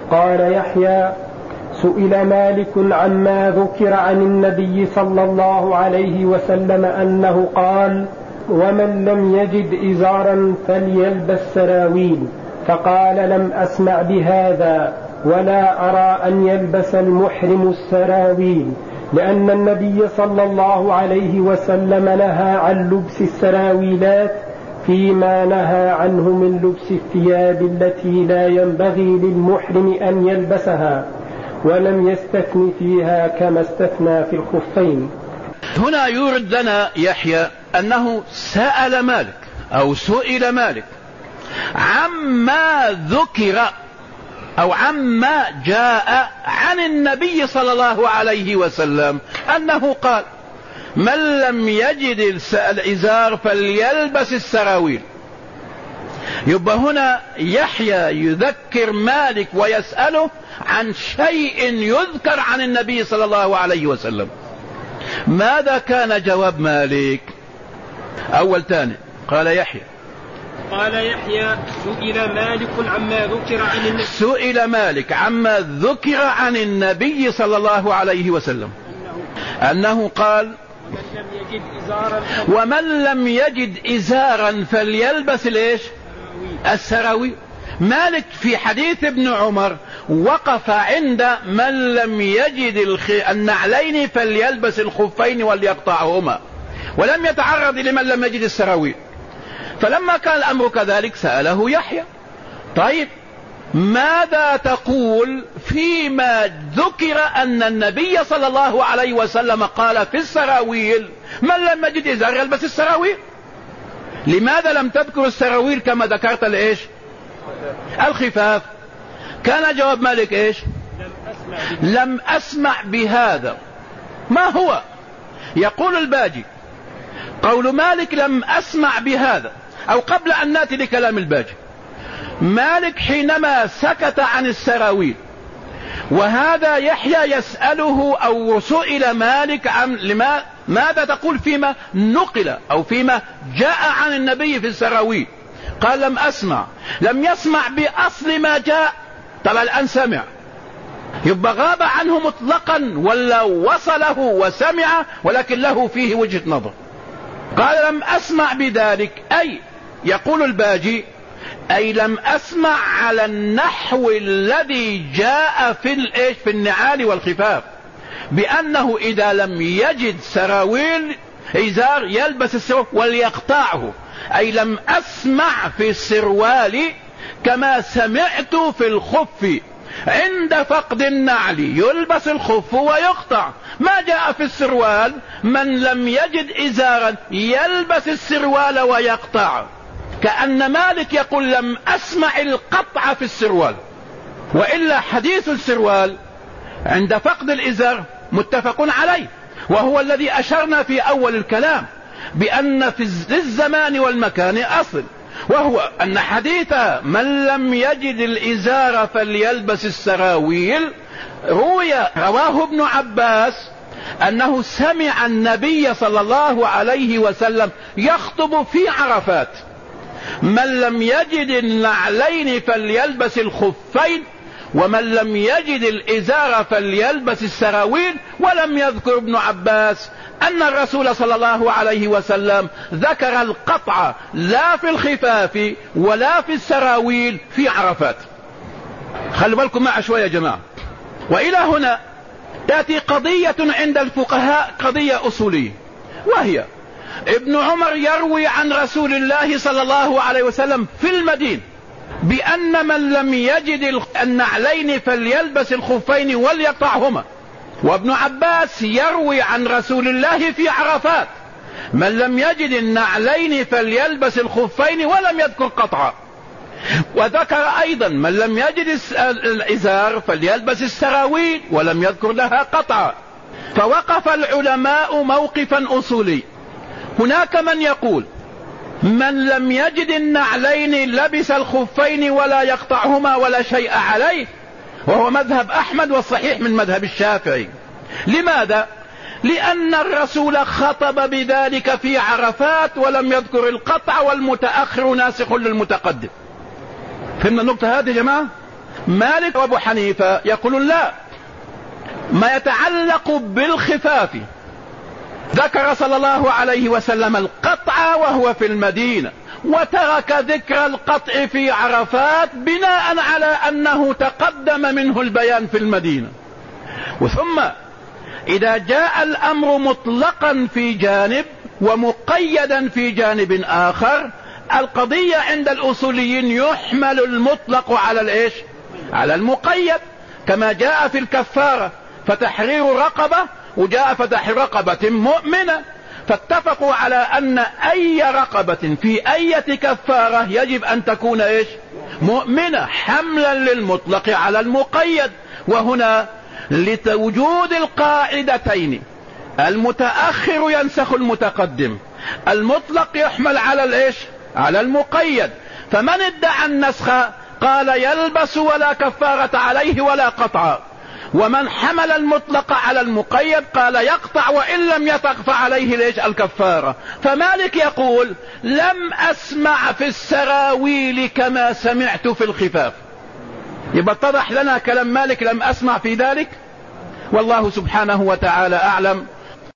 قال يحيى: سئل مالك عما ذكر عن النبي صلى الله عليه وسلم أنه قال: ومن لم يجد إزارا فليلبس سراويل، فقال: لم أسمع بهذا، ولا أرى أن يلبس المحرم السراويل، لأن النبي صلى الله عليه وسلم نهى عن لبس السراويلات فيما نهى عنه من لبس الثياب التي لا ينبغي للمحرم أن يلبسها، ولم يستثن فيها كما استثنى في الخفين. هنا يورد لنا يحيى أنه سأل مالك أو سئل مالك عما ذكر أو عما جاء عن النبي صلى الله عليه وسلم أنه قال: من لم يجد الإزار فليلبس السراويل. يبقى هنا يحيى يذكر مالك ويسأله عن شيء يذكر عن النبي صلى الله عليه وسلم. ماذا كان جواب مالك؟ أول تاني قال يحيى: سئل مالك عما ذكر عن النبي، سئل مالك عما ذكر عن النبي صلى الله عليه وسلم أنه قال: ومن لم يجد إزارا فليلبس ليش؟ السراويل. مالك في حديث ابن عمر وقف عند من لم يجد النعلين فليلبس الخفين وليقطعهما، ولم يتعرض لمن لم يجد السراويل. فلما كان الأمر كذلك سأله يحيى: طيب ماذا تقول فيما ذكر أن النبي صلى الله عليه وسلم قال في السراويل: من لم يجد إزار يلبس السراويل؟ لماذا لم تذكر السراويل كما ذكرت لإيش؟ الخفاف. كان جواب مالك إيش؟ لم أسمع بهذا. ما هو؟ يقول الباجي: قول مالك لم أسمع بهذا، أو قبل أن نأتي لكلام الباجي، مالك حينما سكت عن السراويل، وهذا يحيى يسأله أو سئل مالك عن ماذا تقول فيما نقل أو فيما جاء عن النبي في السراويل؟ قال: لم أسمع. لم يسمع بأصل ما جاء. طبعا الآن سمع، يبقى غاب عنه مطلقا ولا وصله وسمع ولكن له فيه وجهة نظر. قال: لم أسمع بذلك، أي يقول الباجي أي لم أسمع على النحو الذي جاء في النعال والخفاف، بأنه إذا لم يجد سراويل إزار يلبس السروال وليقطعه. أي لم أسمع في السروال كما سمعت في الخف، عند فقد النعل يلبس الخف ويقطع. ما جاء في السروال: من لم يجد إزارا يلبس السروال ويقطع. كأن مالك يقول: لم أسمع القطع في السروال. وإلا حديث السروال عند فقد الإزار متفق عليه، وهو الذي أشرنا في أول الكلام بأن في الزمان والمكان أصل، وهو أن حديث من لم يجد الإزار فليلبس السراويل رواه ابن عباس أنه سمع النبي صلى الله عليه وسلم يخطب في عرفات: من لم يجد النعلين فليلبس الخفين، ومن لم يجد الإزار فليلبس السراويل. ولم يذكر ابن عباس أن الرسول صلى الله عليه وسلم ذكر القطع لا في الخفاف ولا في السراويل في عرفات. خلوا بالكم معي شوية يا جماعة. وإلى هنا تأتي قضية عند الفقهاء، قضية أصولية، وهي ابن عمر يروي عن رسول الله صلى الله عليه وسلم في المدينة بأن من لم يجد النعلين فليلبس الخفين وليقطعهما، وابن عباس يروي عن رسول الله في عرفات: من لم يجد النعلين فليلبس الخفين، ولم يذكر قطعا. وذكر أيضا: من لم يجد الإزار فليلبس السراويل، ولم يذكر لها قطعا. فوقف العلماء موقفا أصولي. هناك من يقول: من لم يجد النعلين لبس الخفين ولا يقطعهما ولا شيء عليه، وهو مذهب أحمد والصحيح من مذهب الشافعي. لماذا؟ لأن الرسول خطب بذلك في عرفات ولم يذكر القطع، والمتأخر ناسخ للمتقدم. فهمنا النقطة هذه يا جماعة؟ مالك وابو حنيفة يقولون لا، ما يتعلق بالخفاف ذكر صلى الله عليه وسلم القطع وهو في المدينة، وترك ذكر القطع في عرفات بناء على أنه تقدم منه البيان في المدينة. وثم إذا جاء الأمر مطلقا في جانب ومقيدا في جانب آخر، القضية عند الأصوليين يحمل المطلق على على المقيد، كما جاء في الكفارة فتحرير رقبة، وجاء فتحرير رقبة مؤمنة، فاتفقوا على أن أي رقبة في أي كفارة يجب أن تكون مؤمنة، حملا للمطلق على المقيد. وهنا لوجود القاعدتين، المتأخر ينسخ المتقدم، المطلق يحمل على المقيد، فمن ادعى النسخ قال يلبس ولا كفارة عليه ولا قطع، ومن حمل المطلق على المقيد قال يقطع وإن لم يتق عليه الكفارة. فمالك يقول لم أسمع في السراويل كما سمعت في الخفاف. يبقى اتضح لنا كلام مالك، لم أسمع في ذلك. والله سبحانه وتعالى أعلم.